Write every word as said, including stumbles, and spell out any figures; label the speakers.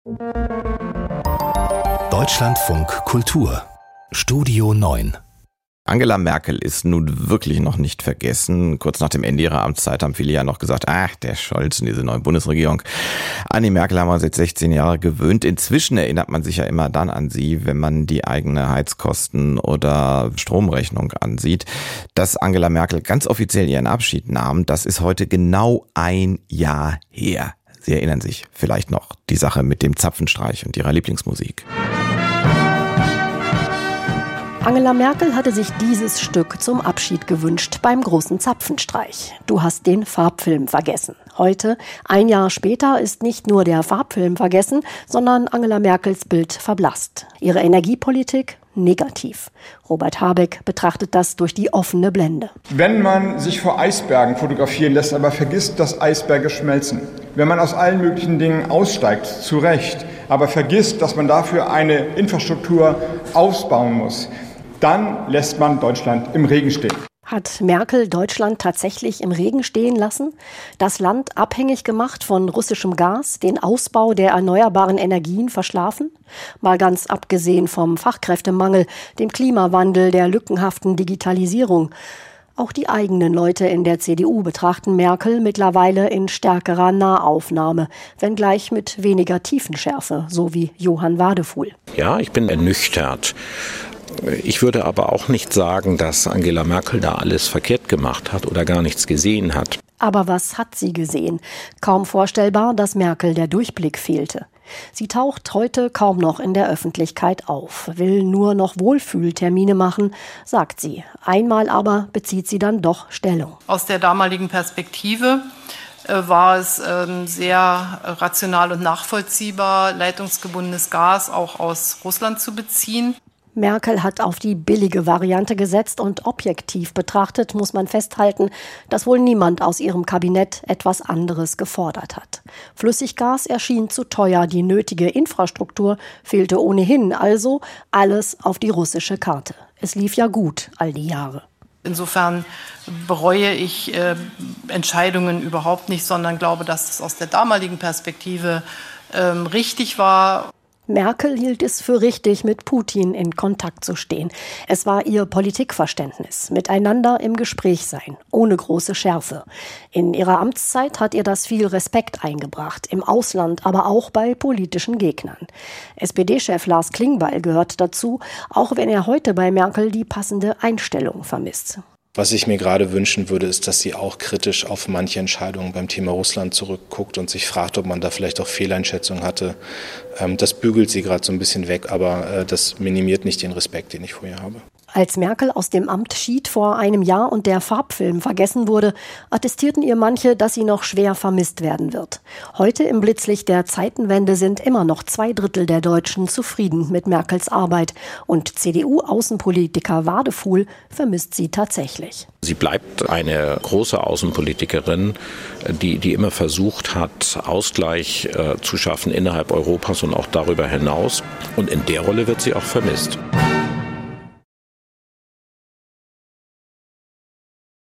Speaker 1: Deutschlandfunk Kultur Studio neun.
Speaker 2: Angela Merkel ist nun wirklich noch nicht vergessen. Kurz nach dem Ende ihrer Amtszeit haben viele ja noch gesagt, ach, der Scholz und diese neue Bundesregierung. An die Merkel haben wir uns jetzt sechzehn Jahre gewöhnt. Inzwischen erinnert man sich ja immer dann an sie, wenn man die eigene Heizkosten- oder Stromrechnung ansieht. Dass Angela Merkel ganz offiziell ihren Abschied nahm, das ist heute genau ein Jahr her. Sie erinnern sich vielleicht noch die Sache mit dem Zapfenstreich und ihrer Lieblingsmusik.
Speaker 3: Angela Merkel hatte sich dieses Stück zum Abschied gewünscht beim großen Zapfenstreich. Du hast den Farbfilm vergessen. Heute, ein Jahr später, ist nicht nur der Farbfilm vergessen, sondern Angela Merkels Bild verblasst. Ihre Energiepolitik negativ. Robert Habeck betrachtet das durch die offene Blende.
Speaker 4: Wenn man sich vor Eisbergen fotografieren lässt, aber vergisst, dass Eisberge schmelzen. Wenn man aus allen möglichen Dingen aussteigt, zu Recht, aber vergisst, dass man dafür eine Infrastruktur ausbauen muss, dann lässt man Deutschland im Regen stehen.
Speaker 3: Hat Merkel Deutschland tatsächlich im Regen stehen lassen? Das Land abhängig gemacht von russischem Gas, den Ausbau der erneuerbaren Energien verschlafen? Mal ganz abgesehen vom Fachkräftemangel, dem Klimawandel, der lückenhaften Digitalisierung. Auch die eigenen Leute in der C D U betrachten Merkel mittlerweile in stärkerer Nahaufnahme, wenngleich mit weniger Tiefenschärfe, so wie Johann Wadefuhl.
Speaker 5: Ja, ich bin ernüchtert. Ich würde aber auch nicht sagen, dass Angela Merkel da alles verkehrt gemacht hat oder gar nichts gesehen hat.
Speaker 3: Aber was hat sie gesehen? Kaum vorstellbar, dass Merkel der Durchblick fehlte. Sie taucht heute kaum noch in der Öffentlichkeit auf, will nur noch Wohlfühltermine machen, sagt sie. Einmal aber bezieht sie dann doch Stellung.
Speaker 6: Aus der damaligen Perspektive äh, war es äh, sehr rational und nachvollziehbar, leitungsgebundenes Gas auch aus Russland zu beziehen.
Speaker 3: Merkel hat auf die billige Variante gesetzt und objektiv betrachtet muss man festhalten, dass wohl niemand aus ihrem Kabinett etwas anderes gefordert hat. Flüssiggas erschien zu teuer, die nötige Infrastruktur fehlte ohnehin, also alles auf die russische Karte. Es lief ja gut all die Jahre.
Speaker 6: Insofern bereue ich äh, Entscheidungen überhaupt nicht, sondern glaube, dass es aus der damaligen Perspektive äh, richtig war.
Speaker 3: Merkel hielt es für richtig, mit Putin in Kontakt zu stehen. Es war ihr Politikverständnis, miteinander im Gespräch sein, ohne große Schärfe. In ihrer Amtszeit hat ihr das viel Respekt eingebracht, im Ausland, aber auch bei politischen Gegnern. S P D-Chef Lars Klingbeil gehört dazu, auch wenn er heute bei Merkel die passende Einstellung vermisst.
Speaker 7: Was ich mir gerade wünschen würde, ist, dass sie auch kritisch auf manche Entscheidungen beim Thema Russland zurückguckt und sich fragt, ob man da vielleicht auch Fehleinschätzungen hatte. Das bügelt sie gerade so ein bisschen weg, aber das minimiert nicht den Respekt, den ich vor ihr habe.
Speaker 3: Als Merkel aus dem Amt schied vor einem Jahr und der Farbfilm vergessen wurde, attestierten ihr manche, dass sie noch schwer vermisst werden wird. Heute im Blitzlicht der Zeitenwende sind immer noch zwei Drittel der Deutschen zufrieden mit Merkels Arbeit. Und C D U-Außenpolitiker Wadefuhl vermisst sie tatsächlich.
Speaker 5: Sie bleibt eine große Außenpolitikerin, die, die immer versucht hat, Ausgleich äh, zu schaffen innerhalb Europas und auch darüber hinaus. Und in der Rolle wird sie auch vermisst.